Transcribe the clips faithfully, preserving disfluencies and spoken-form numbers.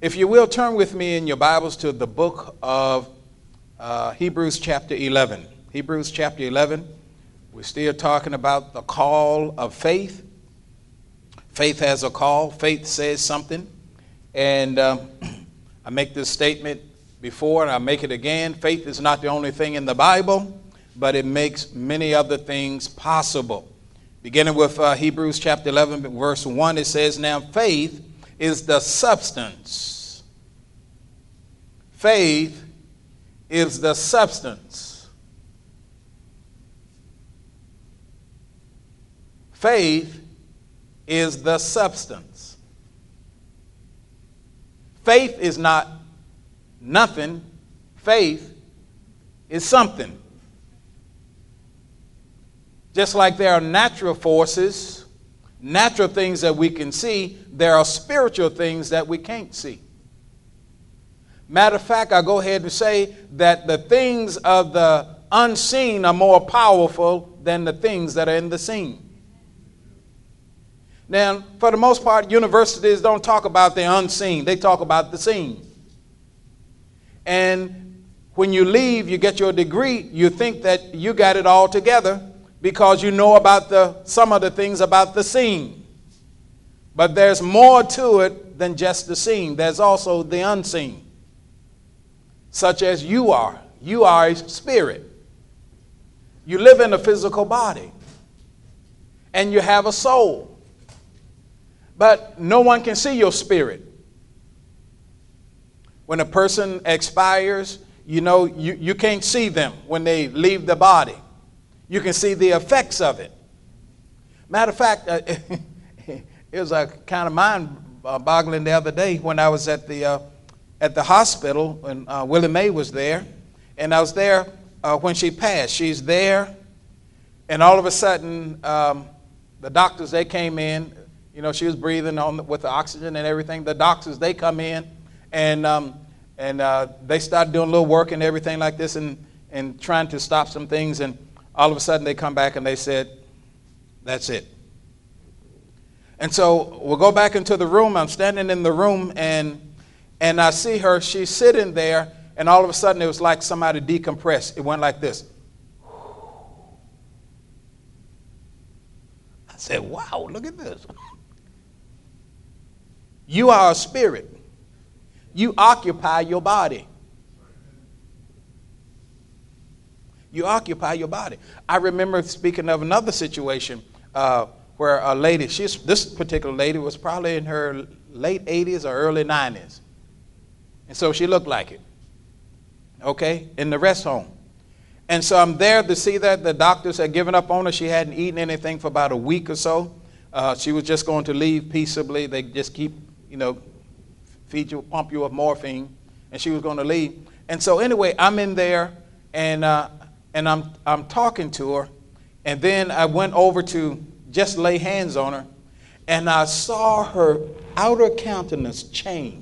If you will, turn with me in your Bibles to the book of uh, Hebrews chapter eleven. Hebrews chapter eleven. We're still talking about the call of faith. Faith has a call. Faith says something. And um, I make this statement before and I make it again. Faith is not the only thing in the Bible, but it makes many other things possible. Beginning with uh, Hebrews chapter eleven, verse one, it says, "Now faith is the substance." Faith is the substance. Faith is the substance. Faith is not nothing. Faith is something. Just like there are natural forces, natural things that we can see, there are spiritual things that we can't see. Matter of fact, I'll go ahead and say that the things of the unseen are more powerful than the things that are in the seen. Now, for the most part, universities don't talk about the unseen. They talk about the seen. And when you leave, you get your degree, you think that you got it all together because you know about the some of the things about the seen. But there's more to it than just the seen. There's also the unseen. Such as you are. You are a spirit. You live in a physical body. And you have a soul. But no one can see your spirit. When a person expires, you know, you, you can't see them when they leave the body. You can see the effects of it. Matter of fact, uh, it was a kind of mind-boggling the other day when I was at the uh, at the hospital when uh, Willie Mae was there, and I was there uh, when she passed. She's there, and all of a sudden, um, the doctors, they came in. You know, she was breathing on the, with the oxygen and everything. The doctors, they come in, and um, and uh, they start doing a little work and everything like this, and and trying to stop some things. And all of a sudden, they come back and they said, "That's it." And so we'll go back into the room. I'm standing in the room, and and I see her. She's sitting there, and all of a sudden, it was like somebody decompressed. It went like this. I said, "Wow, look at this." You are a spirit. You occupy your body. You occupy your body. I remember speaking of another situation uh, where a lady, she's, this particular lady was probably in her late eighties or early nineties. And so she looked like it. Okay? In the rest home. And so I'm there to see that the doctors had given up on her. She hadn't eaten anything for about a week or so. Uh, she was just going to leave peaceably. They just keep, you know, feed you, pump you with morphine. And she was going to leave. And so anyway, I'm in there, and uh, and I'm I'm talking to her. And then I went over to just lay hands on her. And I saw her outer countenance change.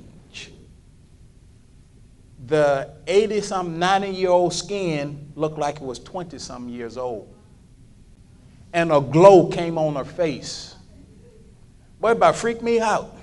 The eighty-some, ninety-year-old skin looked like it was twenty-some years old. And a glow came on her face. Boy, it about freaked me out.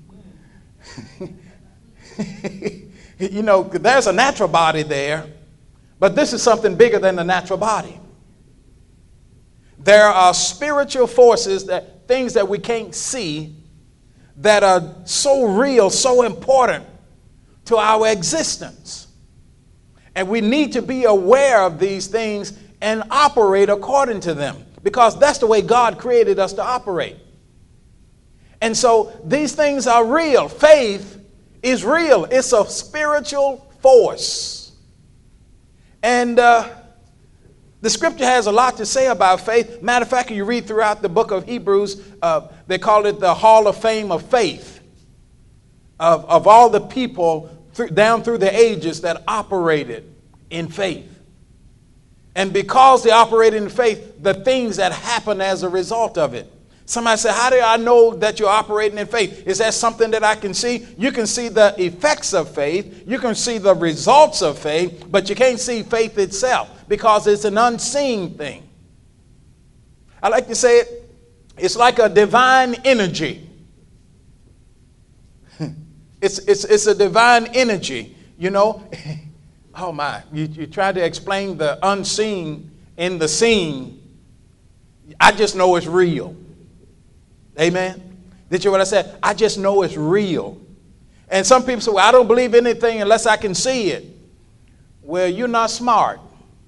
You know, there's a natural body there, but this is something bigger than the natural body. There are spiritual forces, that things that we can't see, that are so real, so important to our existence. And we need to be aware of these things and operate according to them, because that's the way God created us to operate. And so these things are real. Faith is real. It's a spiritual force. And uh, the scripture has a lot to say about faith. Matter of fact, you read throughout the book of Hebrews, uh, they call it the Hall of Fame of faith. Of, of all the people th- down through the ages that operated in faith. And because they operated in faith, the things that happen as a result of it. Somebody said, how do I know that you're operating in faith? Is that something that I can see? You can see the effects of faith. You can see the results of faith, but you can't see faith itself because it's an unseen thing. I like to say it, it's like a divine energy. It's, it's, it's a divine energy, you know. Oh my, you, you try to explain the unseen in the seen. I just know it's real. Amen. Did you hear what I said? I just know it's real. And some people say, well, I don't believe anything unless I can see it. Well, you're not smart.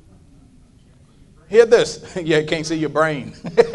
Hear this. Yeah, you can't see your brain.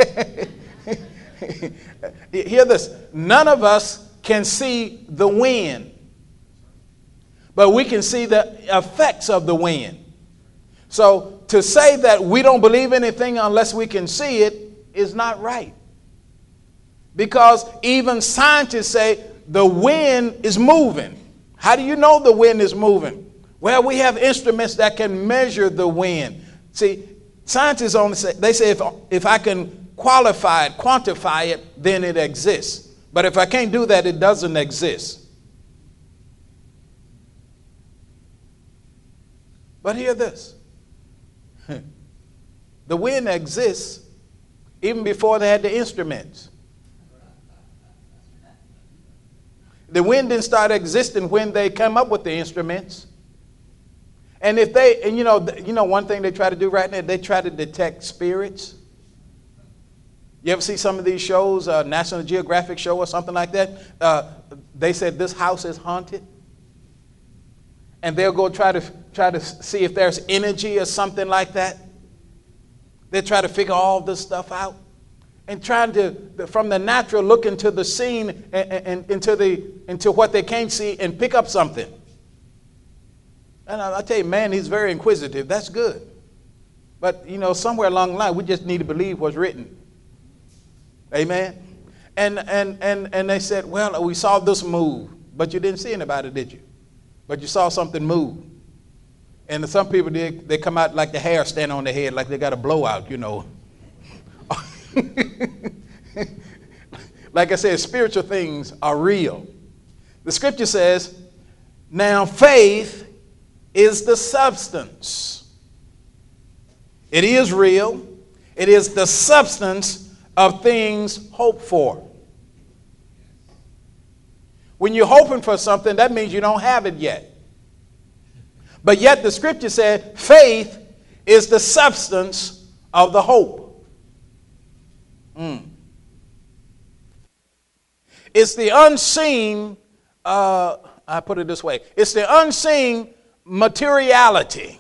Hear this. None of us can see the wind, but we can see the effects of the wind. So to say that we don't believe anything unless we can see it is not right. Because even scientists say the wind is moving. How do you know the wind is moving? Well, we have instruments that can measure the wind. See, scientists only say, they say if, if I can qualify it, quantify it, then it exists. But if I can't do that, it doesn't exist. But hear this. The wind exists even before they had the instruments. The wind didn't start existing when they came up with the instruments. And if they, and you know, you know, one thing they try to do right now, they try to detect spirits. You ever see some of these shows, uh, National Geographic show or something like that? Uh, they said this house is haunted, and they'll go try to try to see if there's energy or something like that. They try to figure all this stuff out, and trying to, from the natural, look into the scene and, and into the into what they can't see and pick up something. And I, I tell you, man, he's very inquisitive. That's good, but you know, somewhere along the line, we just need to believe what's written. Amen. And and and and they said, well, we saw this move, but you didn't see anybody, did you? But you saw something move. And some people, they, they come out like the hair stand on their head, like they got a blowout, you know. Like I said, spiritual things are real. The scripture says, now faith is the substance. It is real. It is the substance of things hoped for. When you're hoping for something, that means you don't have it yet. But yet the scripture said faith is the substance of the hope. Mm. It's the unseen, uh, I put it this way, it's the unseen materiality.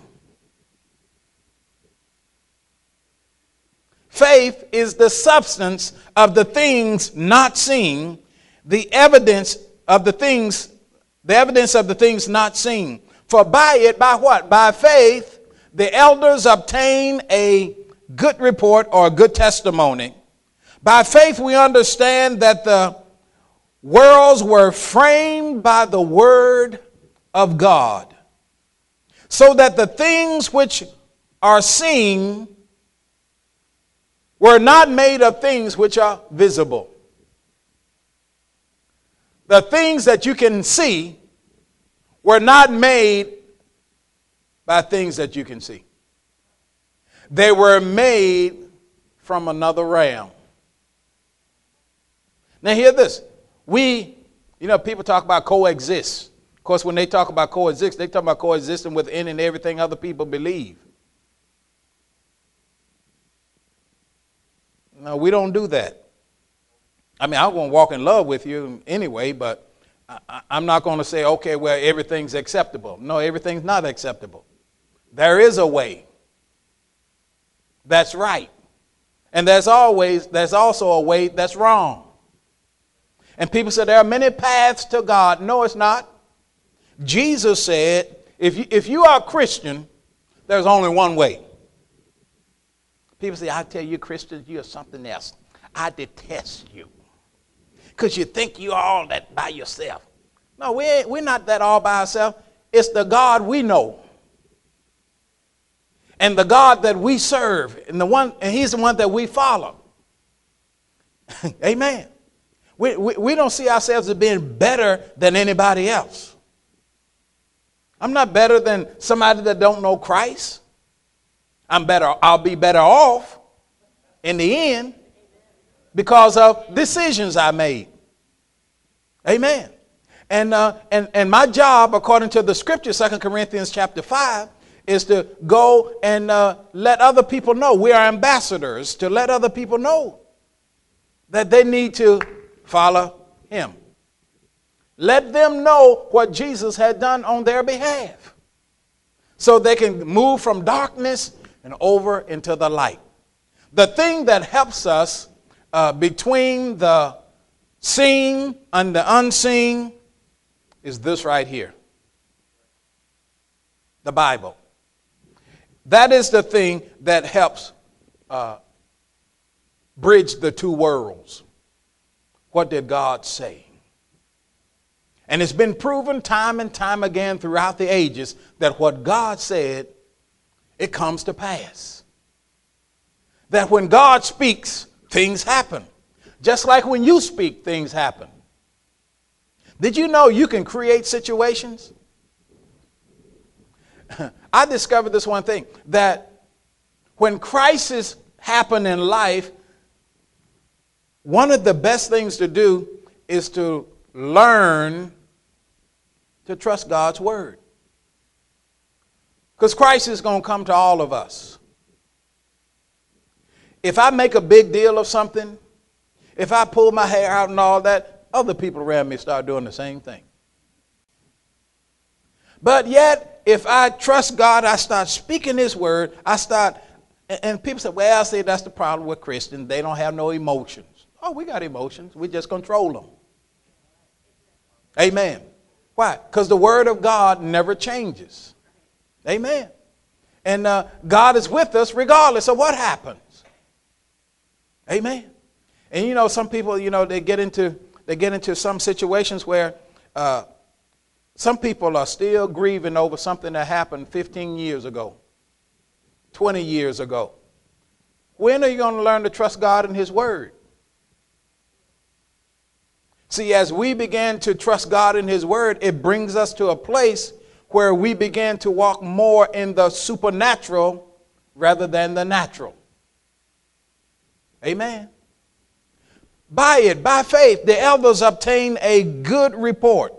Faith is the substance of the things not seen, the evidence of the things, the evidence of the things not seen. For by it, by what? By faith, the elders obtain a good report or a good testimony. By faith, we understand that the worlds were framed by the word of God, so that the things which are seen were not made of things which are visible. The things that you can see were not made by things that you can see. They were made from another realm. Now hear this. We, you know, people talk about coexist. Of course, when they talk about coexist, they talk about coexisting within and everything other people believe. No, we don't do that. I mean, I'm going to walk in love with you anyway, but I, I'm not going to say, okay, well, everything's acceptable. No, everything's not acceptable. There is a way that's right. And there's always, there's also a way that's wrong. And people say there are many paths to God. No, it's not. Jesus said, if you, if you are a Christian, there's only one way. People say, I tell you, Christians, you're something else. I detest you. Because you think you're all that by yourself. No, we ain't, we're not that all by ourselves. It's the God we know. And the God that we serve. And the one, and he's the one that we follow. Amen. We, we, we don't see ourselves as being better than anybody else. I'm not better than somebody that don't know Christ. I'm better, I'll be better off in the end because of decisions I made. Amen. And, uh, and, and my job, according to the scripture, Second Corinthians chapter five, is to go and uh, let other people know. We are ambassadors to let other people know that they need to follow him. Let them know what Jesus had done on their behalf so they can move from darkness and over into the light. The thing that helps us uh, between the seen and the unseen is this right here, the Bible. That is the thing that helps uh, bridge the two worlds. What did God say? And it's been proven time and time again throughout the ages that what God said, it comes to pass. That when God speaks, things happen. Just like when you speak, things happen. Did you know you can create situations? I discovered this one thing, that when crises happen in life, one of the best things to do is to learn to trust God's word. Because crisis is going to come to all of us. If I make a big deal of something, if I pull my hair out and all that, other people around me start doing the same thing. But yet, if I trust God, I start speaking his word, I start, and people say, well, I say that's the problem with Christians. They don't have no emotions. Oh, we got emotions. We just control them. Amen. Why? Because the word of God never changes. Amen. And uh, God is with us regardless of what happens. Amen. And you know, some people, you know, they get into they get into some situations where uh, some people are still grieving over something that happened fifteen years ago, twenty years ago. When are you going to learn to trust God and his word? See, as we begin to trust God in his word, it brings us to a place where we begin to walk more in the supernatural rather than the natural. Amen. By it, by faith, the elders obtained a good report,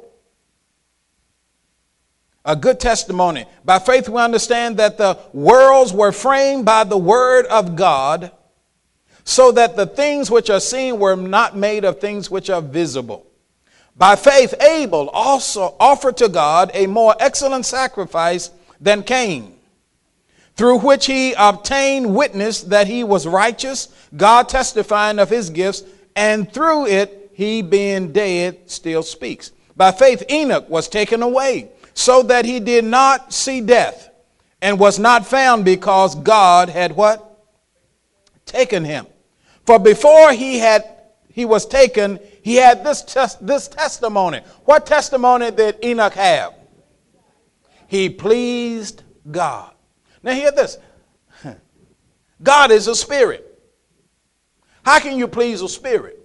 a good testimony. By faith, we understand that the worlds were framed by the word of God, so that the things which are seen were not made of things which are visible. By faith, Abel also offered to God a more excellent sacrifice than Cain, through which he obtained witness that he was righteous, God testifying of his gifts, and through it, he being dead still speaks. By faith, Enoch was taken away, so that he did not see death, and was not found because God had what? Taken him. For before he had he was taken, he had this tes- this testimony. What testimony did Enoch have? He pleased God. Now hear this. God is a spirit. How can you please a spirit?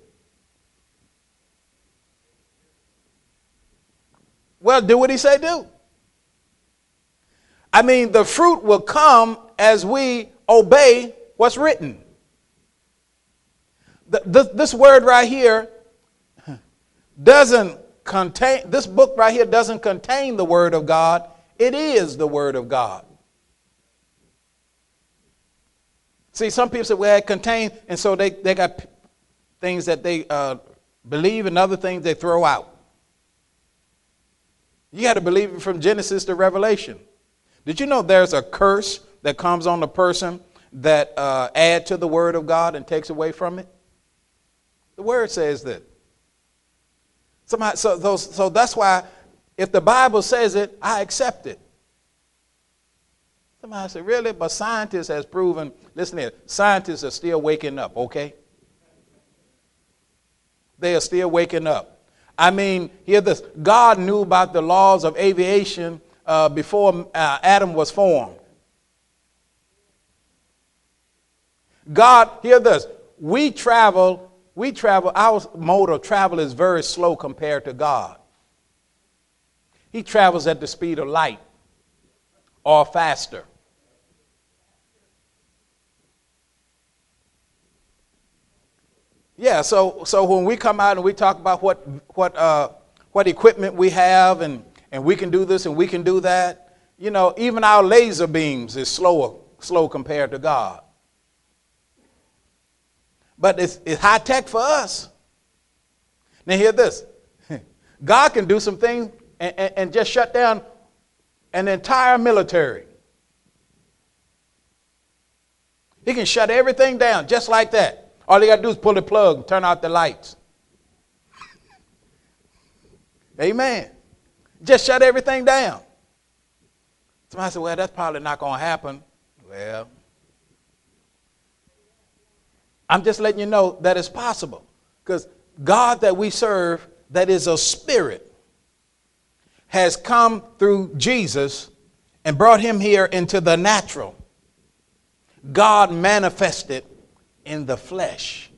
Well, do what he say do. I mean, the fruit will come as we obey what's written. The, this, this word right here doesn't contain, this book right here doesn't contain the word of God. It is the word of God. See, some people say, well, it contains, and so they, they got things that they uh, believe and other things they throw out. You got to believe it from Genesis to Revelation. Did you know there's a curse that comes on the person that uh, add to the word of God and takes away from it? The word says that. Somehow, so, so, so that's why if the Bible says it, I accept it. Somebody said, really? But scientists has proven, listen here, scientists are still waking up, okay? They are still waking up. I mean, hear this. God knew about the laws of aviation uh, before uh, Adam was formed. God, hear this. We travel, we travel, our mode of travel is very slow compared to God. He travels at the speed of light or faster. Yeah, so so when we come out and we talk about what what uh, what equipment we have, and, and we can do this and we can do that. You know, even our laser beams is slower, slow compared to God. But it's, it's high tech for us. Now hear this. God can do some things and, and, and just shut down an entire military. He can shut everything down just like that. All you got to do is pull the plug and turn out the lights. Amen. Just shut everything down. Somebody said, well, that's probably not going to happen. Well, I'm just letting you know that it's possible. Because God that we serve, that is a spirit, has come through Jesus and brought him here into the natural. God manifested in the flesh.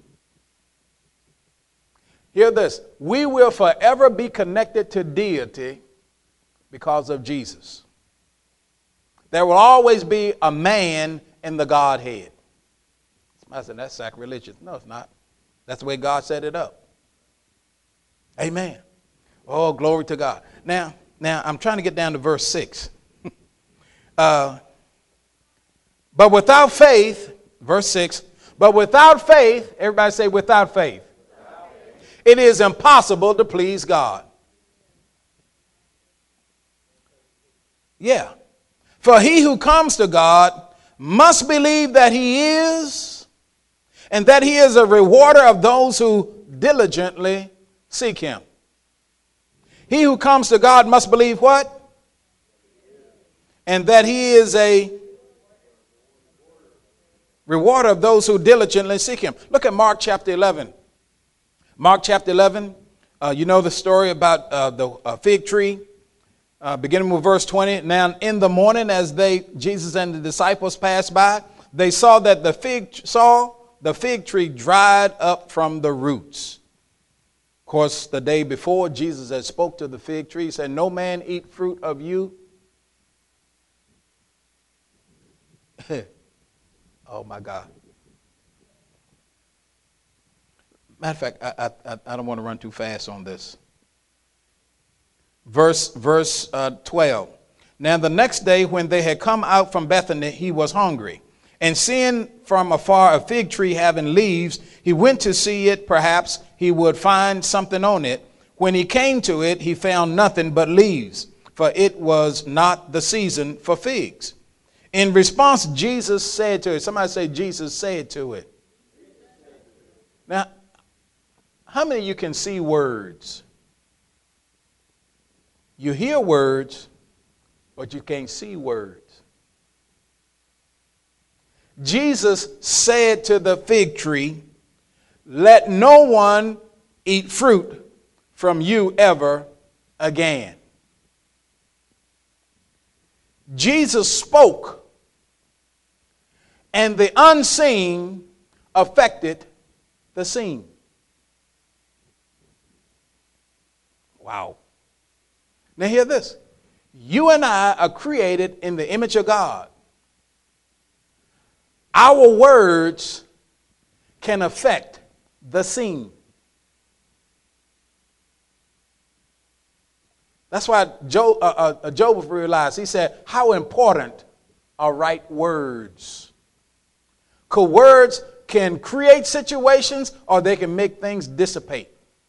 Hear this. We will forever be connected to deity because of Jesus. There will always be a man in the Godhead. I said, that's sacrilegious. No, it's not. That's the way God set it up. Amen. Oh, glory to God. Now, now I'm trying to get down to verse six. uh, but without faith, verse six, but without faith, everybody say without faith, without faith. It is impossible to please God. Yeah. For he who comes to God must believe that he is, and that he is a rewarder of those who diligently seek him. He who comes to God must believe what? And that he is a rewarder of those who diligently seek him. Look at Mark chapter eleven. Mark chapter eleven, uh, you know the story about uh, the uh, fig tree. Uh, beginning with verse twenty. Now in the morning, as they, Jesus and the disciples passed by, they saw that the fig saw the fig tree dried up from the roots. Of course, the day before, Jesus had spoke to the fig tree. He said, "No man eat fruit of you." Oh my God. Matter of fact, I, I, I don't want to run too fast on this. Verse, verse uh, twelve. Now the next day when they had come out from Bethany, he was hungry. And seeing from afar a fig tree having leaves, he went to see it. Perhaps he would find something on it. When he came to it, he found nothing but leaves, for it was not the season for figs. In response, Jesus said to it, somebody say Jesus said to it. Now, how many of you can see words? You hear words, but you can't see words. Jesus said to the fig tree, "Let no one eat fruit from you ever again." Jesus spoke, and the unseen affected the seen. Wow. Now hear this. You and I are created in the image of God. Our words can affect the scene. That's why Job, uh, uh, Job realized, he said, how important are right words. Because words can create situations or they can make things dissipate.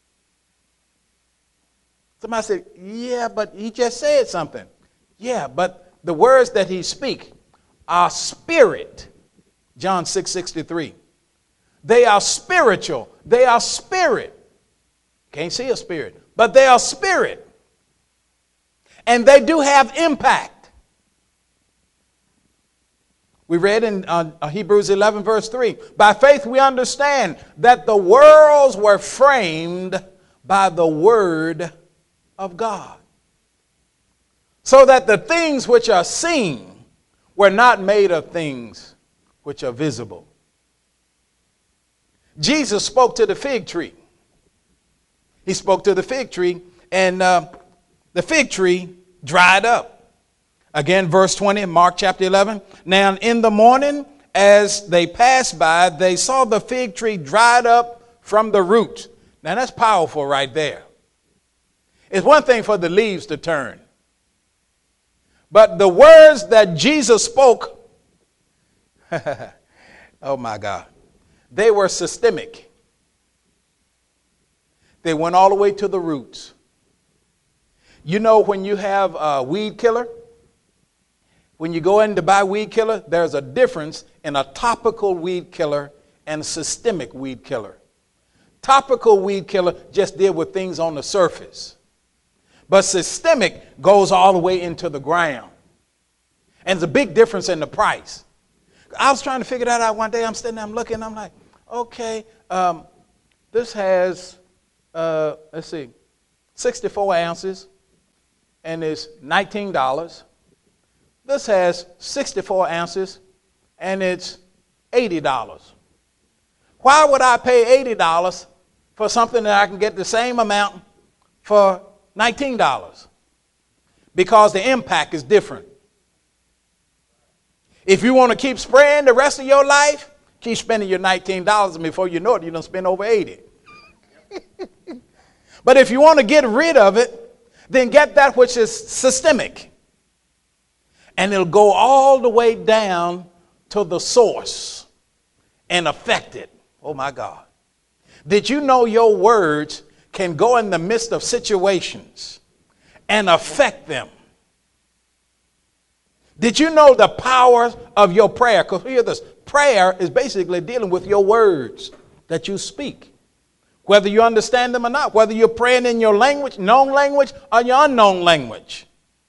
Somebody said, yeah, but he just said something. Yeah, but the words that he speaks are spirit. John six sixty-three. They are spiritual. They are spirit. Can't see a spirit, but they are spirit. And they do have impact. We read in uh, Hebrews eleven verse three. By faith we understand that the worlds were framed by the word of God, so that the things which are seen were not made of things which are visible. Jesus spoke to the fig tree. He spoke to the fig tree, and uh, the fig tree dried up. Again, verse twenty, Mark chapter eleven. Now in the morning, as they passed by, they saw the fig tree dried up from the root. Now that's powerful right there. It's one thing for the leaves to turn. But the words that Jesus spoke, oh my God, they were systemic. They went all the way to the roots. You know, when you have a weed killer, when you go in to buy weed killer, there's a difference in a topical weed killer and a systemic weed killer. Topical weed killer just deal with things on the surface. But systemic goes all the way into the ground. And there's a big difference in the price. I was trying to figure that out one day. I'm sitting there, I'm looking, I'm like, okay, um, this has, uh, let's see, sixty-four ounces, and it's nineteen dollars. This has sixty-four ounces, and it's eighty dollars. Why would I pay eighty dollars for something that I can get the same amount for nineteen dollars? Because the impact is different. If you want to keep spraying the rest of your life, keep spending your nineteen dollars, and before you know it, you're going to spend over eighty dollars. But if you want to get rid of it, then get that which is systemic. And it'll go all the way down to the source and affect it. Oh my God. Did you know your words can go in the midst of situations and affect them? Did you know the power of your prayer? Because hear this, prayer is basically dealing with your words that you speak. Whether you understand them or not, whether you're praying in your language, known language, or your unknown language.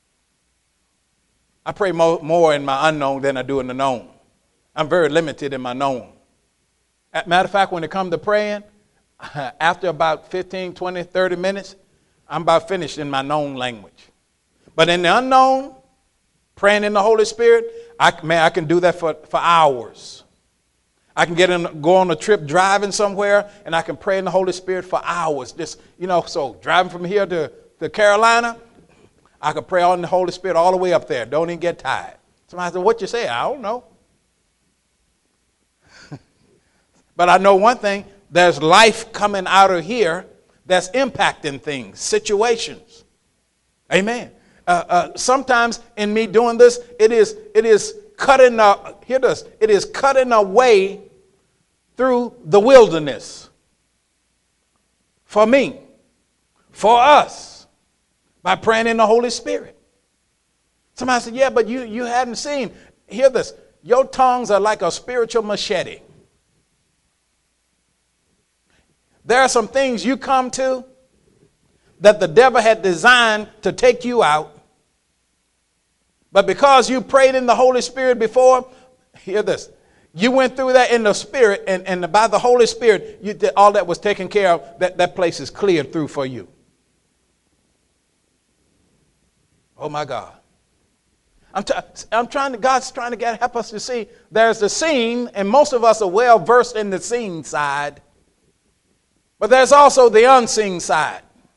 I pray more, more in my unknown than I do in the known. I'm very limited in my known. As a matter of fact, when it comes to praying, after about fifteen, twenty, thirty minutes, I'm about finished in my known language. But in the unknown, praying in the Holy Spirit, I, man, I can do that for, for hours. I can get in, go on a trip driving somewhere, and I can pray in the Holy Spirit for hours. Just, you know, so driving from here to, to Carolina, I can pray on the Holy Spirit all the way up there. Don't even get tired. Somebody said, what you say? I don't know. But I know one thing, there's life coming out of here that's impacting things, situations. Amen. Uh, uh, sometimes in me doing this, it is it is cutting a, hear this, it is cutting a way through the wilderness. For me, for us, by praying in the Holy Spirit. Somebody said, yeah, but you, you hadn't seen. Hear this, your tongues are like a spiritual machete. There are some things you come to that the devil had designed to take you out. But because you prayed in the Holy Spirit before, hear this, you went through that in the Spirit, and, and by the Holy Spirit, you did, all that was taken care of, that, that place is cleared through for you. Oh my God. I'm, t- I'm trying to, God's trying to get, help us to see there's the seen, and most of us are well versed in the seen side, but there's also the unseen side.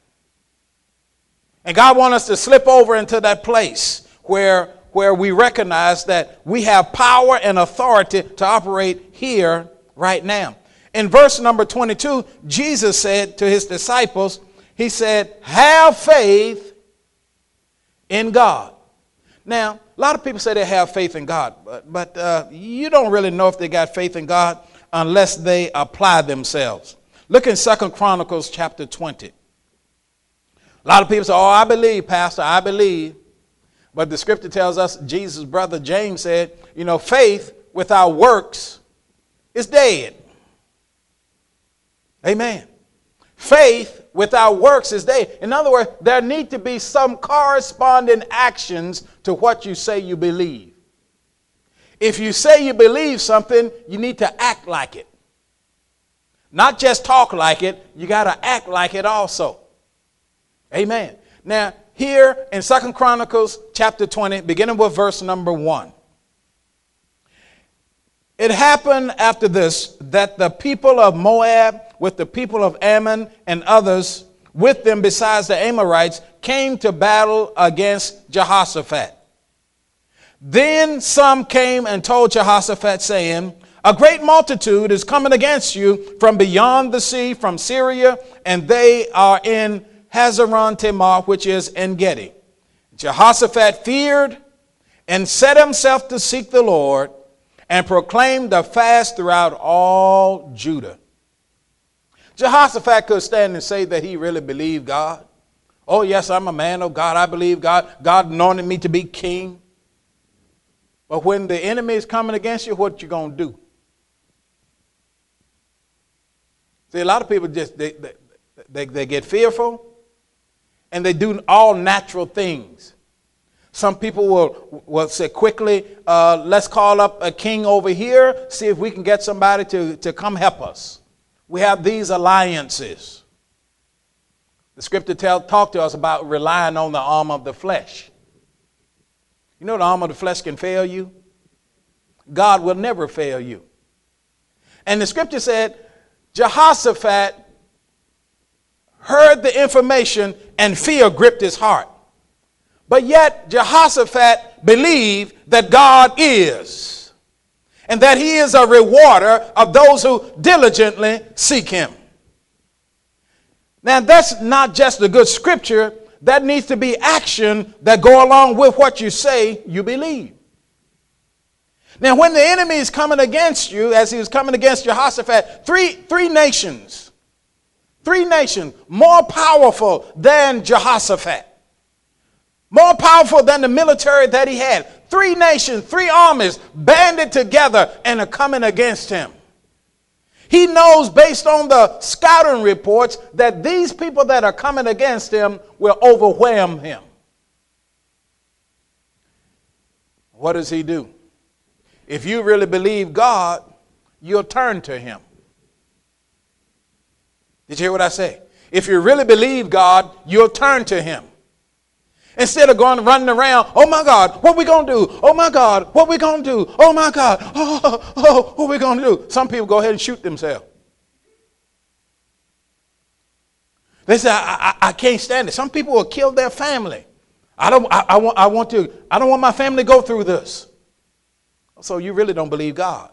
And God wants us to slip over into that place where, where we recognize that we have power and authority to operate here right now. In verse number twenty-two, Jesus said to his disciples, he said, have faith in God. Now, a lot of people say they have faith in God, but, but uh, you don't really know if they got faith in God unless they apply themselves. Look in Second Chronicles chapter twenty. A lot of people say, oh, I believe, Pastor, I believe. But the scripture tells us, Jesus' brother James said, you know, faith without works is dead. Amen. Faith without works is dead. In other words, there need to be some corresponding actions to what you say you believe. If you say you believe something, you need to act like it. Not just talk like it, you got to act like it also. Amen. Now, here in Second Chronicles chapter twenty, beginning with verse number one. It happened after this that the people of Moab with the people of Ammon and others with them besides the Amorites came to battle against Jehoshaphat. Then some came and told Jehoshaphat, saying, a great multitude is coming against you from beyond the sea, from Syria, and they are in Hazaron Tamar, which is En Gedi. Jehoshaphat feared and set himself to seek the Lord and proclaimed a fast throughout all Judah. Jehoshaphat could stand and say that he really believed God. Oh, yes, I'm a man of God. I believe God. God anointed me to be king. But when the enemy is coming against you, what you going to do? See, a lot of people just, they, they, they, they get fearful and they do all natural things. Some people will, will say quickly, uh, let's call up a king over here, see if we can get somebody to, to come help us. We have these alliances. The scripture tell, talk to us about relying on the arm of the flesh. You know the arm of the flesh can fail you. God will never fail you. And the scripture said, Jehoshaphat heard the information and fear gripped his heart. But yet Jehoshaphat believed that God is, and that he is a rewarder of those who diligently seek him. Now that's not just a good scripture, that needs to be action that go along with what you say you believe. Now when the enemy is coming against you, as he was coming against Jehoshaphat, three, three nations, three nations more powerful than Jehoshaphat, more powerful than the military that he had. Three nations, three armies banded together and are coming against him. He knows based on the scouting reports that these people that are coming against him will overwhelm him. What does he do? If you really believe God, you'll turn to him. Did you hear what I say? If you really believe God, you'll turn to him. Instead of going running around, oh my God, what we going to do? Oh my God, what we going to do? Oh my God, oh, oh, what we going to do? Some people go ahead and shoot themselves. They say, I, I, I can't stand it. Some people will kill their family. I don't, I, I, want, I want to, I don't want my family to go through this. So you really don't believe God.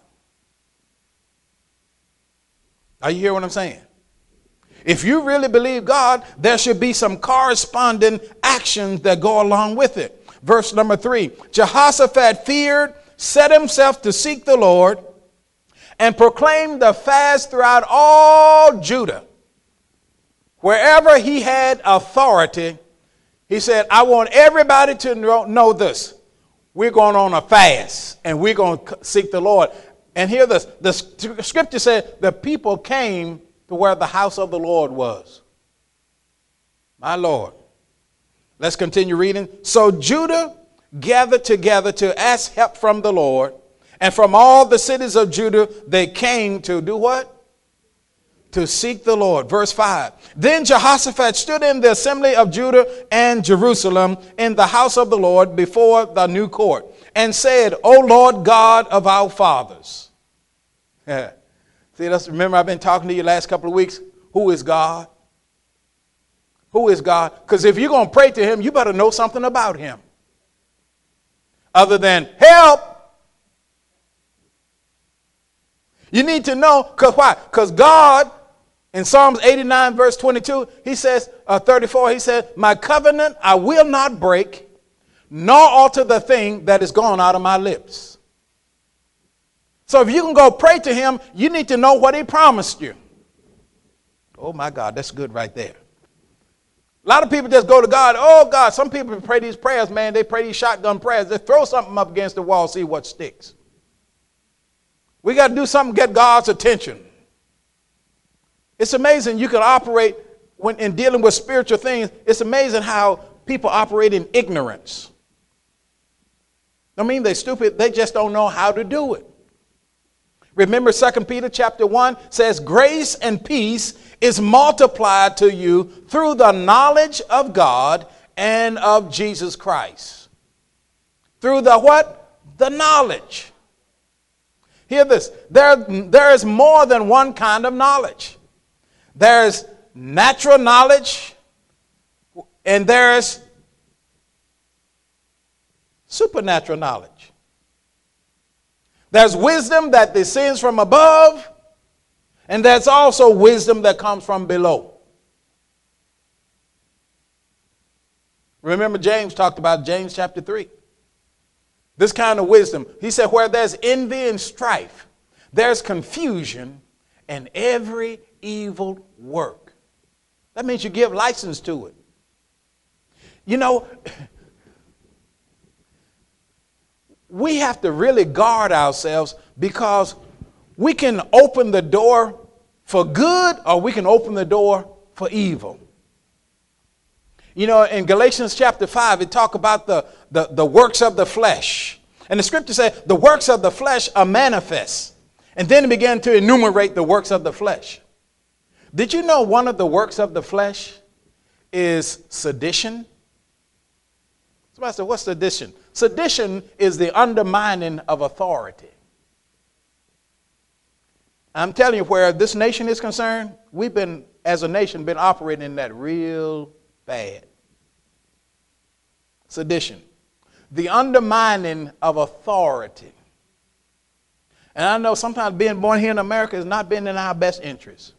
Are you hearing what I'm saying? If you really believe God, there should be some corresponding actions that go along with it. Verse number three, Jehoshaphat feared, set himself to seek the Lord, and proclaimed the fast throughout all Judah. Wherever he had authority, he said, I want everybody to know, know this. We're going on a fast, and we're going to seek the Lord. And hear this, the scripture said the people came to where the house of the Lord was. My Lord. Let's continue reading. So Judah gathered together to ask help from the Lord. And from all the cities of Judah, they came to do what? To seek the Lord. Verse five. Then Jehoshaphat stood in the assembly of Judah and Jerusalem in the house of the Lord before the new court and said, O Lord God of our fathers. Yeah. See, let's remember I've been talking to you last couple of weeks. Who is God? Who is God? Because if you're going to pray to him, you better know something about him. Other than help. You need to know, because why? Because God, in Psalms eighty-nine, verse twenty-two, he says, uh, thirty-four, he said, my covenant I will not break, nor alter the thing that is gone out of my lips. So if you can go pray to him, you need to know what he promised you. Oh my God, that's good right there. A lot of people just go to God. Oh God, some people pray these prayers, man. They pray these shotgun prayers. They throw something up against the wall, see what sticks. We got to do something to get God's attention. It's amazing you can operate when in dealing with spiritual things. It's amazing how people operate in ignorance. I mean, they're stupid. They just don't know how to do it. Remember, Second Peter chapter one says, grace and peace is multiplied to you through the knowledge of God and of Jesus Christ. Through the what? The knowledge. Hear this. There, there is more than one kind of knowledge. There's natural knowledge and there's supernatural knowledge. There's wisdom that descends from above, and there's also wisdom that comes from below. Remember, James talked about James chapter three. This kind of wisdom. He said, where there's envy and strife, there's confusion and every evil work. That means you give license to it. You know, we have to really guard ourselves, because we can open the door for good or we can open the door for evil. You know, in Galatians chapter five, it talks about the, the, the works of the flesh. And the scripture said the works of the flesh are manifest. And then it began to enumerate the works of the flesh. Did you know one of the works of the flesh is sedition? Somebody said, what's sedition? Sedition is the undermining of authority. I'm telling you, where this nation is concerned, we've been, as a nation, been operating in that real bad. Sedition. The undermining of authority. And I know sometimes being born here in America has not been in our best interest.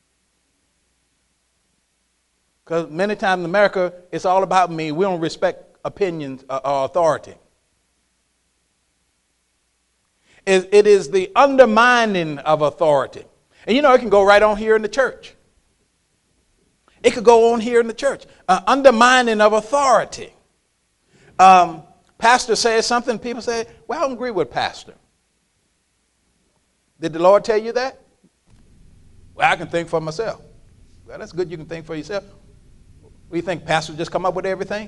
Because many times in America, it's all about me. We don't respect opinions or authority. It, it is the undermining of authority. And you know, it can go right on here in the church. It could go on here in the church. Uh, undermining of authority. Um, pastor says something, people say, well, I don't agree with pastor. Did the Lord tell you that? Well, I can think for myself. Well, that's good, you can think for yourself. What do you think, pastor just come up with everything?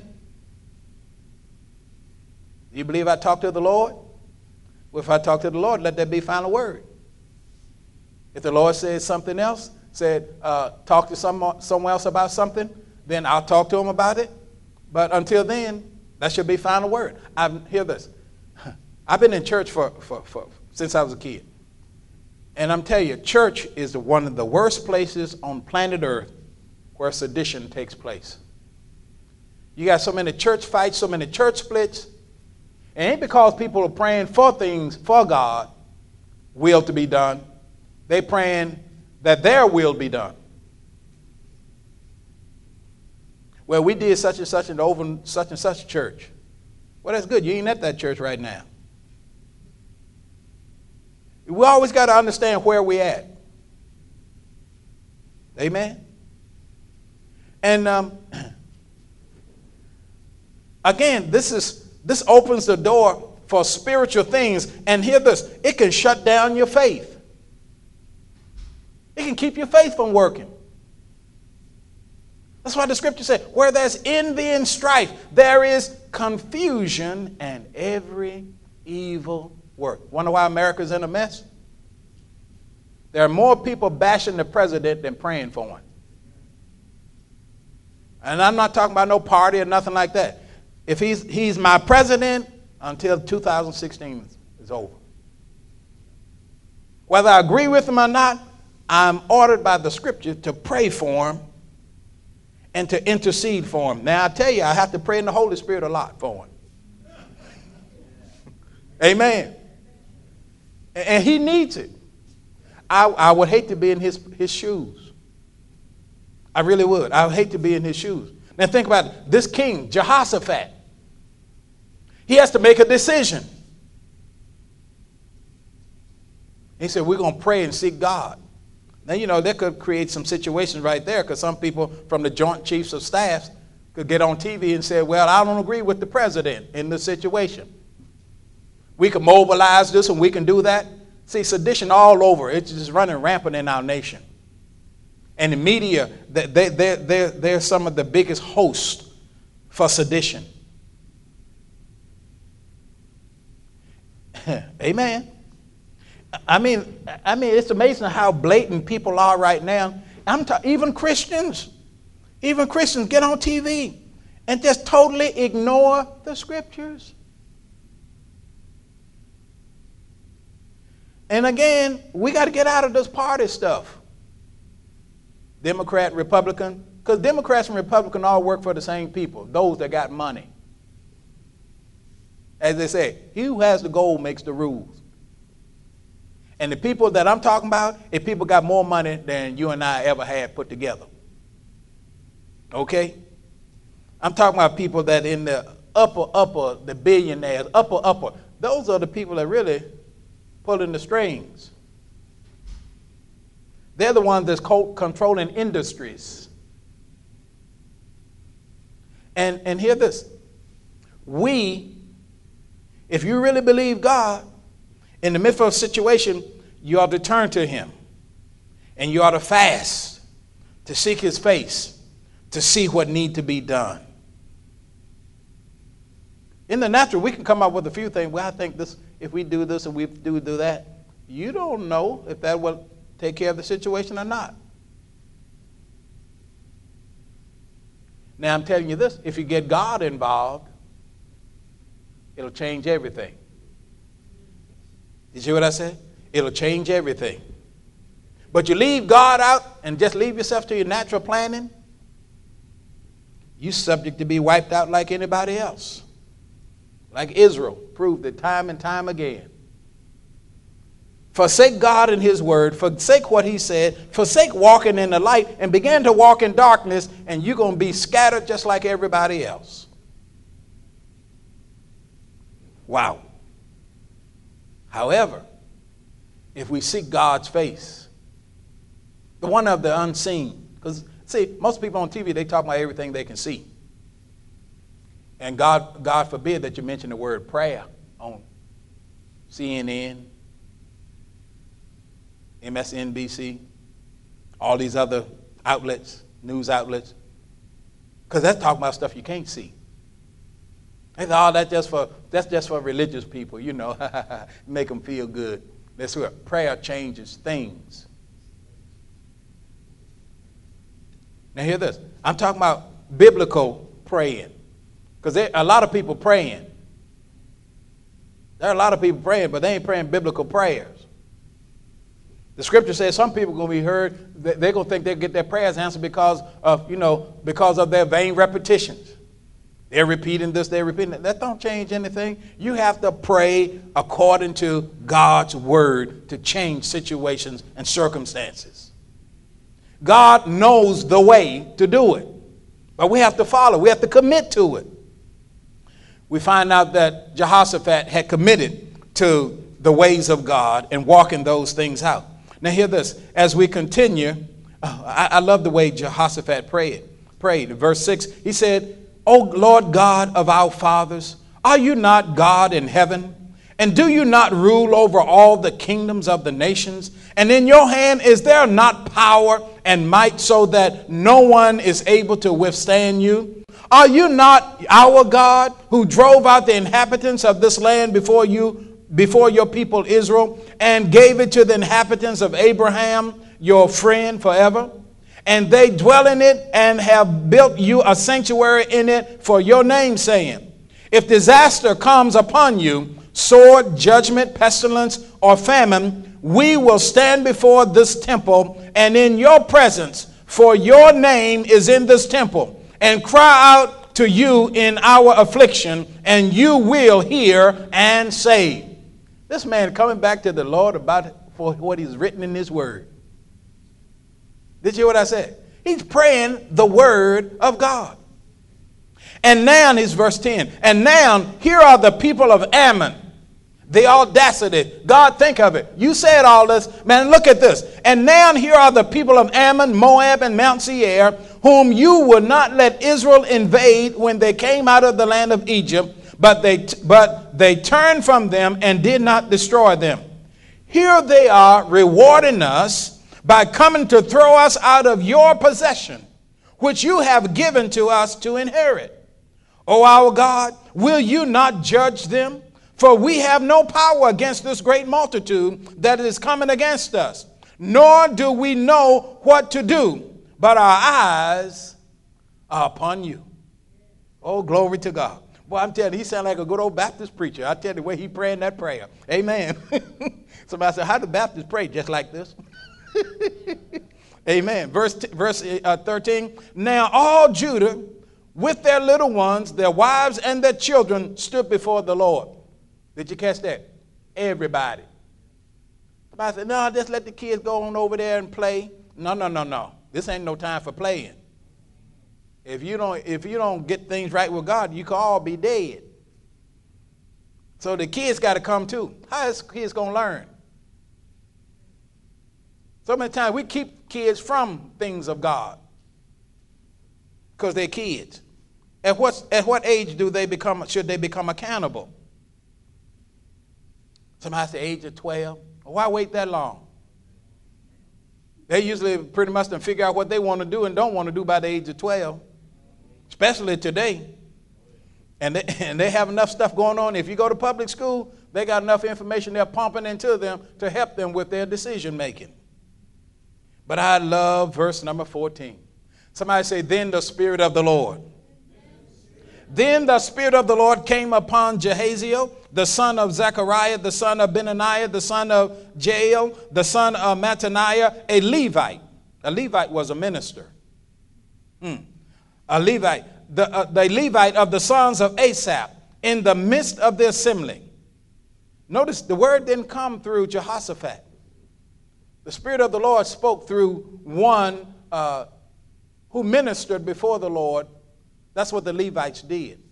Do you believe I talk to the Lord? Well, if I talk to the Lord, let that be final word. If the Lord says something else, said uh, talk to some, someone else about something, then I'll talk to him about it. But until then, that should be final word. I hear this. I've been in church for, for, for since I was a kid. And I'm telling you, church is one of the worst places on planet Earth where sedition takes place. You got so many church fights, so many church splits. It ain't because people are praying for things for God, will to be done. They praying that their will be done. Well, we did such and such and over such and such church. Well, that's good. You ain't at that church right now. We always got to understand where we at. Amen. And um, again, this is this opens the door for spiritual things. And hear this: it can shut down your faith. It can keep your faith from working. That's why the scripture said, where there's envy and strife, there is confusion and every evil work. Wonder why America's in a mess? There are more people bashing the president than praying for him. And I'm not talking about no party or nothing like that. If he's, he's my president until two thousand sixteen is over. Whether I agree with him or not, I'm ordered by the scripture to pray for him and to intercede for him. Now, I tell you, I have to pray in the Holy Spirit a lot for him. Amen. And he needs it. I, I would hate to be in his, his shoes. I really would. I would hate to be in his shoes. Now, think about it. This king, Jehoshaphat, he has to make a decision. He said, we're going to pray and seek God. Now, you know, that could create some situations right there, because some people from the Joint Chiefs of Staff could get on T V and say, well, I don't agree with the president in this situation. We can mobilize this and we can do that. See, sedition all over. It's just running rampant in our nation. And the media, they, they, they, they're, they're some of the biggest hosts for sedition. Amen. I mean, I mean, it's amazing how blatant people are right now. I'm ta- even Christians, even Christians get on T V and just totally ignore the scriptures. And again, we got to get out of this party stuff. Democrat, Republican, because Democrats and Republicans all work for the same people, those that got money. As they say, he who has the gold makes the rules. And the people that I'm talking about, if people got more money than you and I ever had put together. Okay? I'm talking about people that in the upper, upper, the billionaires, upper, upper. Those are the people that really pulling the strings. They're the ones that's co- controlling industries. And, and hear this. We, if you really believe God, in the midst of a situation, you ought to turn to him. And you ought to fast to seek his face, to see what need to be done. In the natural, we can come up with a few things. Well, I think this, if we do this and we do do that, you don't know if that will take care of the situation or not. Now, I'm telling you this, if you get God involved, it'll change everything. Did you hear what I said? It'll change everything. But you leave God out and just leave yourself to your natural planning, you're subject to be wiped out like anybody else. Like Israel proved it time and time again. Forsake God and his word. Forsake what he said. Forsake walking in the light and begin to walk in darkness, and you're going to be scattered just like everybody else. Wow. However, if we seek God's face, the one of the unseen, because see, most people on T V, they talk about everything they can see. And God, God forbid that you mention the word prayer on C N N, M S N B C, all these other outlets, news outlets, because that's talking about stuff you can't see. They say, oh, that's just for that's just for religious people, you know, make them feel good. That's what prayer changes things. Now hear this. I'm talking about biblical praying, because there are a lot of people praying. There are a lot of people praying, but they ain't praying biblical prayers. The scripture says some people are going to be heard, they're going to think they'll get their prayers answered because of, you know, because of their vain repetitions. They're repeating this, they're repeating that. That don't change anything. You have to pray according to God's word to change situations and circumstances. God knows the way to do it, but we have to follow. We have to commit to it. We find out that Jehoshaphat had committed to the ways of God and walking those things out. Now hear this. As we continue, oh, I, I love the way Jehoshaphat prayed. Prayed. In verse six, he said, O Lord God of our fathers, are you not God in heaven? And do you not rule over all the kingdoms of the nations? And in your hand is there not power and might so that no one is able to withstand you? Are you not our God who drove out the inhabitants of this land before you, before your people Israel, and gave it to the inhabitants of Abraham, your friend forever? And they dwell in it and have built you a sanctuary in it for your name's sake. If disaster comes upon you, sword, judgment, pestilence, or famine, we will stand before this temple and in your presence, for your name is in this temple, and cry out to you in our affliction, and you will hear and save. This man coming back to the Lord about for what he's written in his word. Did you hear what I said? He's praying the word of God. And now, here's verse ten. And now, here are the people of Ammon. The audacity. God, think of it. You said all this. Man, look at this. And now, here are the people of Ammon, Moab, and Mount Seir, whom you would not let Israel invade when they came out of the land of Egypt, but they, but they turned from them and did not destroy them. Here they are rewarding us by coming to throw us out of your possession, which you have given to us to inherit. O our God, will you not judge them? For we have no power against this great multitude that is coming against us, nor do we know what to do, but our eyes are upon you. Oh, glory to God. Boy, I'm telling you, he sounds like a good old Baptist preacher. I tell you the way he praying that prayer. Amen. Somebody said, how do Baptists pray? Just like this. Amen. Verse, verse uh, thirteen. Now all Judah with their little ones, their wives and their children stood before the Lord. Did you catch that? Everybody. Somebody said, no, just let the kids go on over there and play. No, no, no, no. This ain't no time for playing. If you don't, if you don't get things right with God, you could all be dead. So the kids got to come too. How is kids going to learn? So many times we keep kids from things of God because they're kids. At what, at what age do they become, should they become accountable? Somebody's the age of twelve. Why wait that long? They usually pretty much can figure out what they want to do and don't want to do by the age of twelve, especially today. And they, and they have enough stuff going on. If you go to public school, they got enough information they're pumping into them to help them with their decision making. But I love verse number fourteen. Somebody say, then the Spirit of the Lord. Then the Spirit of the Lord came upon Jehaziel, the son of Zechariah, the son of Benaniah, the son of Jael, the son of Mattaniah, a Levite. A Levite was a minister. Hmm. A Levite. The, uh, the Levite of the sons of Asaph in the midst of the assembly. Notice the word didn't come through Jehoshaphat. The Spirit of the Lord spoke through one uh, who ministered before the Lord. That's what the Levites did.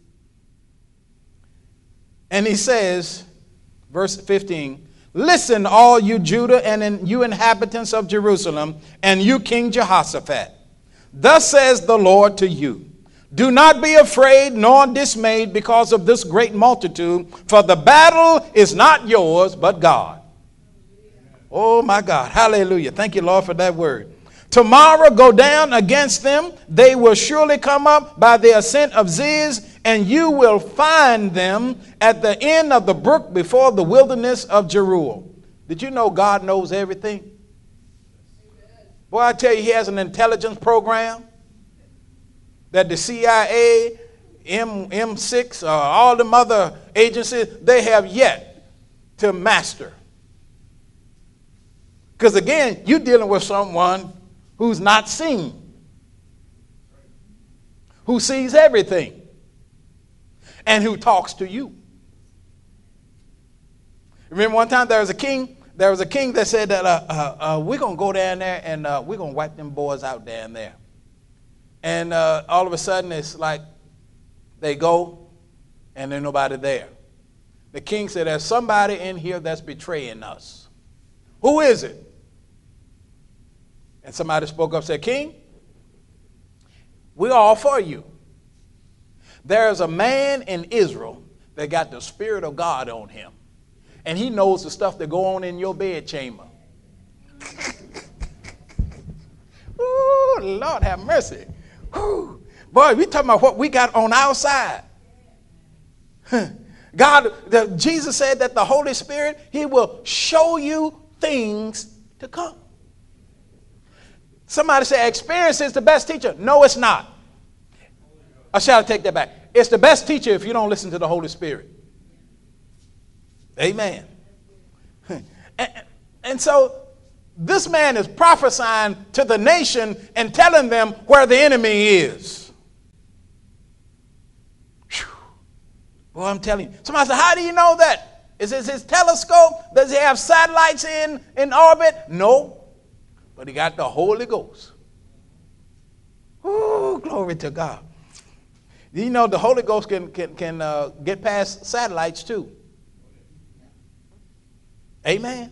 And he says, verse fifteen, listen, all you Judah and in, you inhabitants of Jerusalem, and you King Jehoshaphat. Thus says the Lord to you, do not be afraid nor dismayed because of this great multitude, for the battle is not yours, but God. Oh my God. Hallelujah. Thank you, Lord, for that word. Tomorrow go down against them. They will surely come up by the ascent of Ziz, and you will find them at the end of the brook before the wilderness of Jeruel. Did you know God knows everything? Boy, I tell you, he has an intelligence program that the C I A, M, M6, uh, all them other agencies, they have yet to master. Because again, you're dealing with someone who's not seen, who sees everything, and who talks to you. Remember one time there was a king, there was a king that said that uh, uh, uh, we're going to go down there and uh, we're going to wipe them boys out down there. And uh, all of a sudden, it's like they go and there's nobody there. The king said, there's somebody in here that's betraying us. Who is it? And somebody spoke up and said, King, we're all for you. There's a man in Israel that got the Spirit of God on him. And he knows the stuff that go on in your bedchamber. Ooh, Lord have mercy. Whew. Boy, we talking about what we got on our side. God, the, Jesus said that the Holy Spirit, he will show you things to come. Somebody say experience is the best teacher. No, it's not. Or shall I take that back? It's the best teacher if you don't listen to the Holy Spirit. Amen. And, and so this man is prophesying to the nation and telling them where the enemy is. Whew. Boy, I'm telling you. Somebody said, how do you know that? Is this his telescope? Does he have satellites in, in orbit? No. But he got the Holy Ghost. Ooh, glory to God. You know the Holy Ghost can, can, can uh, get past satellites too. Amen.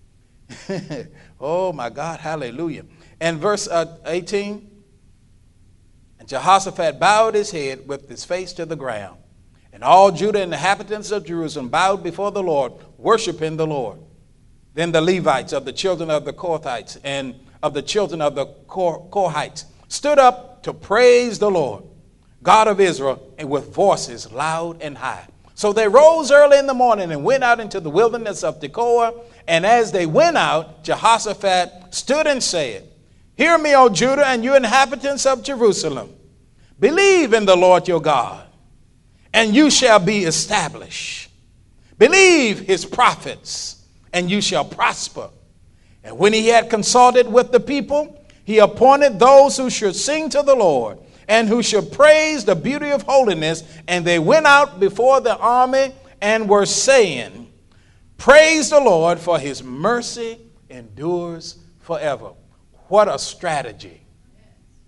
Oh my God, hallelujah. And verse uh, eighteen, and Jehoshaphat bowed his head with his face to the ground, and all Judah and the inhabitants of Jerusalem bowed before the Lord, worshiping the Lord. Then the Levites of the children of the Kohathites and of the children of the Kohathites stood up to praise the Lord, God of Israel, and with voices loud and high. So they rose early in the morning and went out into the wilderness of Tekoa. And as they went out, Jehoshaphat stood and said, hear me, O Judah, and you inhabitants of Jerusalem. Believe in the Lord your God, and you shall be established. Believe his prophets, and you shall prosper. And when he had consulted with the people, he appointed those who should sing to the Lord, and who should praise the beauty of holiness. And they went out before the army and were saying, praise the Lord, for his mercy endures forever. What a strategy.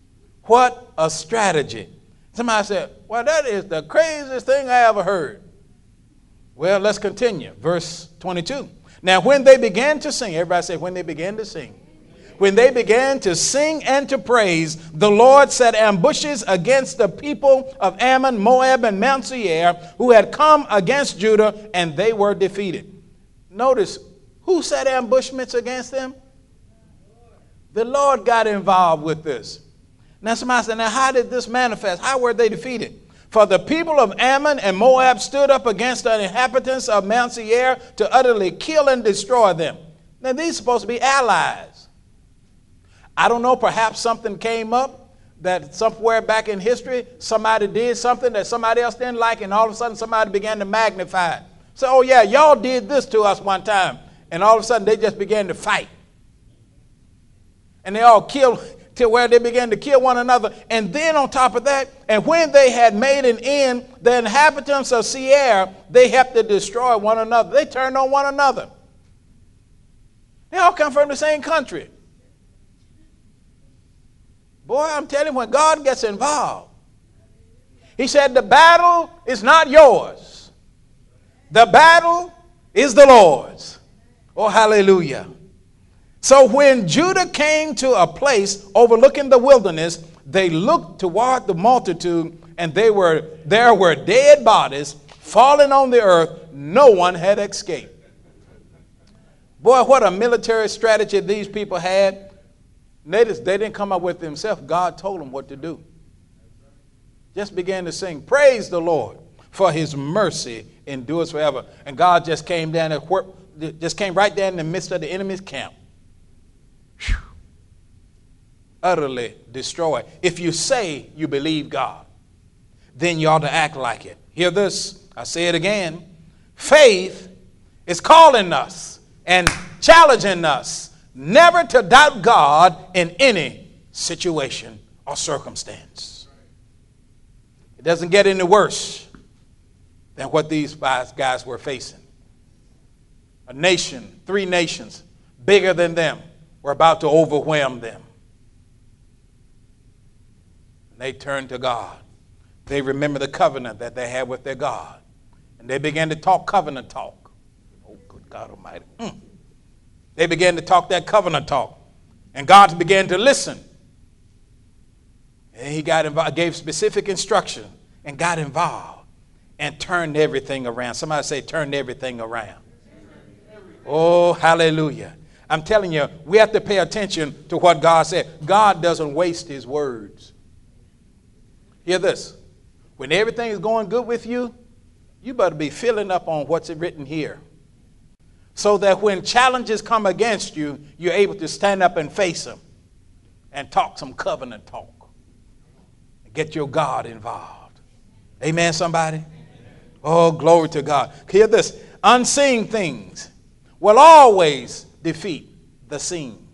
What a strategy. Somebody said, well, that is the craziest thing I ever heard. Well, let's continue. Verse twenty-two. Now, when they began to sing, everybody say, when they began to sing. When they began to sing and to praise, the Lord set ambushes against the people of Ammon, Moab, and Mount Seir, who had come against Judah, and they were defeated. Notice, who set ambushments against them? The Lord got involved with this. Now somebody said, now how did this manifest? How were they defeated? For the people of Ammon and Moab stood up against the inhabitants of Mount Seir to utterly kill and destroy them. Now these are supposed to be allies. I don't know, perhaps something came up that somewhere back in history, somebody did something that somebody else didn't like, and all of a sudden somebody began to magnify it. So, oh yeah, y'all did this to us one time. And all of a sudden they just began to fight. And they all killed till where they began to kill one another. And then on top of that, and when they had made an end, the inhabitants of Seir, they helped to destroy one another. They turned on one another. They all come from the same country. Boy, I'm telling you, when God gets involved, he said, the battle is not yours. The battle is the Lord's. Oh, hallelujah. So when Judah came to a place overlooking the wilderness, they looked toward the multitude, and they were there were dead bodies falling on the earth. No one had escaped. Boy, what a military strategy these people had. They, just, they didn't come up with it themselves. God told them what to do. Just began to sing, praise the Lord, for his mercy endures forever. And God just came down and just came right there in the midst of the enemy's camp. Whew. Utterly destroyed. If you say you believe God, then you ought to act like it. Hear this. I say it again. Faith is calling us and challenging us never to doubt God in any situation or circumstance. It doesn't get any worse than what these five guys were facing. A nation, three nations bigger than them, were about to overwhelm them. And they turned to God. They remember the covenant that they had with their God. And they began to talk covenant talk. Oh, good God Almighty. Mm. They began to talk that covenant talk. And God began to listen. And he got involved, gave specific instruction and got involved and turned everything around. Somebody say, turned everything around. Oh, hallelujah. I'm telling you, we have to pay attention to what God said. God doesn't waste his words. Hear this. When everything is going good with you, you better be filling up on what's written here, so that when challenges come against you, you're able to stand up and face them and talk some covenant talk. And get your God involved. Amen, somebody? Amen. Oh, glory to God. Hear this. Unseen things will always defeat the seen.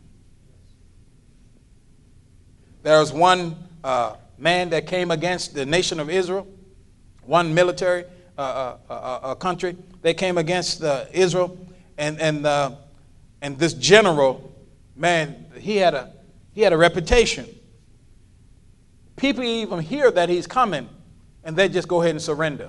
There was one uh, man that came against the nation of Israel, one military uh, uh, uh, uh, country. They came against uh, Israel. And and uh, and this general, man, he had a he had a reputation. People even hear that he's coming, and they just go ahead and surrender.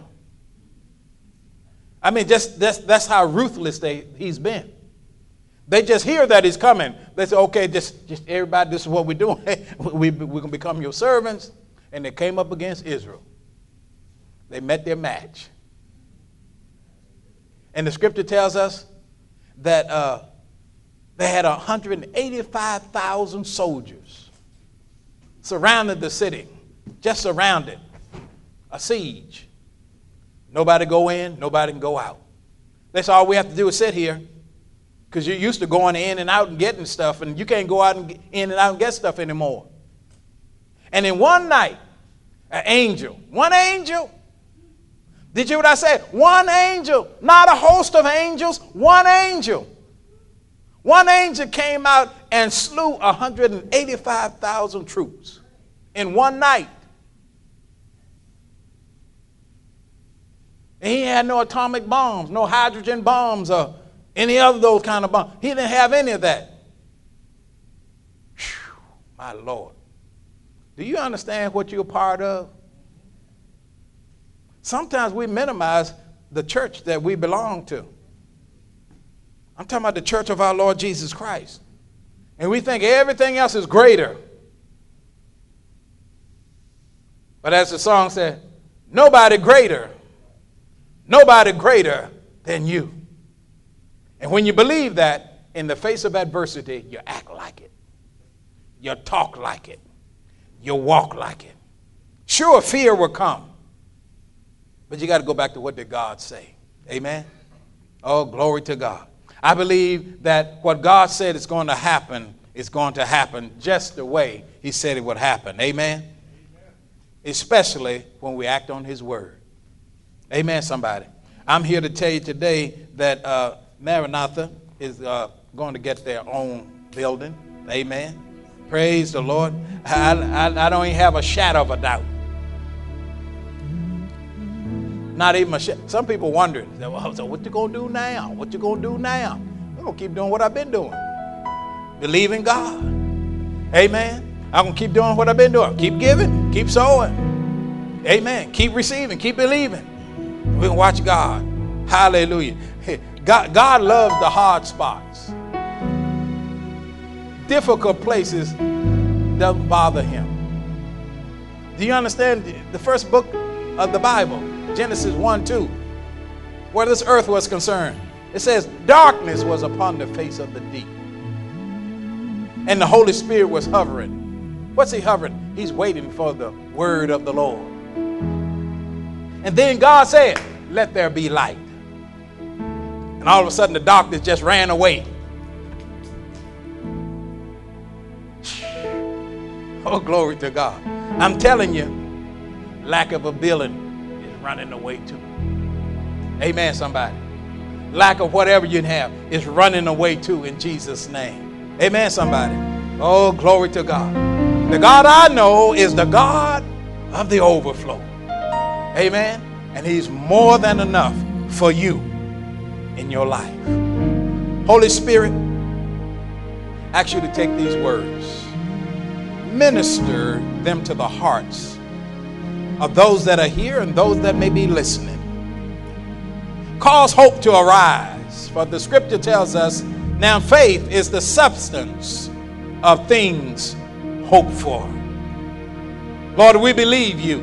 I mean, just that's that's how ruthless they he's been. They just hear that he's coming. They say, okay, just just everybody, this is what we're doing. we we're gonna become your servants. And they came up against Israel. They met their match. And the scripture tells us that uh, they had one hundred eighty-five thousand soldiers surrounded the city, just surrounded, a siege. Nobody go in, nobody can go out. That's all we have to do is sit here, because you're used to going in and out and getting stuff, and you can't go out and get in and out and get stuff anymore. And in one night, an angel, one angel, did you hear what I said? One angel, not a host of angels, one angel. One angel came out and slew one hundred eighty-five thousand troops in one night. And he had no atomic bombs, no hydrogen bombs, or any other those kind of bombs. He didn't have any of that. Whew, my Lord. Do you understand what you're a part of? Sometimes we minimize the church that we belong to. I'm talking about the church of our Lord Jesus Christ. And we think everything else is greater. But as the song said, nobody greater, nobody greater than you. And when you believe that, in the face of adversity, you act like it. You talk like it. You walk like it. Sure, fear will come. But you got to go back to what did God say. Amen? Oh, glory to God. I believe that what God said is going to happen is going to happen just the way he said it would happen. Amen? Amen. Especially when we act on his word. Amen, somebody. I'm here to tell you today that uh, Maranatha is uh, going to get their own building. Amen. Praise the Lord. I, I, I don't even have a shadow of a doubt. Not even a shadow. Some people wonder, well, so what you going to do now? What you going to do now? I'm going to keep doing what I've been doing. Believe in God. Amen. I'm going to keep doing what I've been doing. Keep giving. Keep sowing. Amen. Keep receiving. Keep believing. We can watch God. Hallelujah. God, God loves the hard spots. Difficult places doesn't bother him. Do you understand the first book of the Bible, Genesis one two, where this earth was concerned? It says, darkness was upon the face of the deep. And the Holy Spirit was hovering. What's he hovering? He's waiting for the word of the Lord. And then God said, let there be light. And all of a sudden the darkness just ran away. Oh, glory to God. I'm telling you, lack of a building is running away too. Amen, somebody. Lack of whatever you have is running away too in Jesus' name. Amen, somebody. Oh, glory to God. The God I know is the God of the overflow. Amen. And he's more than enough for you in your life. Holy Spirit, I ask you to take these words, minister them to the hearts of those that are here and those that may be listening. Cause hope to arise, for the scripture tells us, now faith is the substance of things hoped for. Lord, we believe you.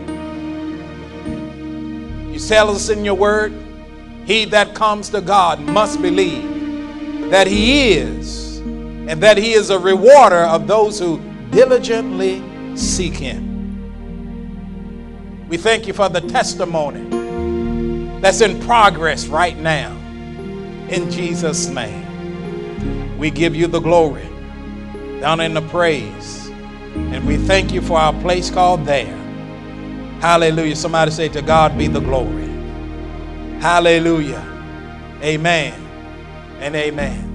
You tell us in your word, he that comes to God must believe that he is, and that he is a rewarder of those who diligently seek him. We thank you for the testimony that's in progress right now. In Jesus' name, we give you the glory, down in the praise, and we thank you for our place called there. Hallelujah. Somebody say, to God be the glory. Hallelujah. Amen and amen.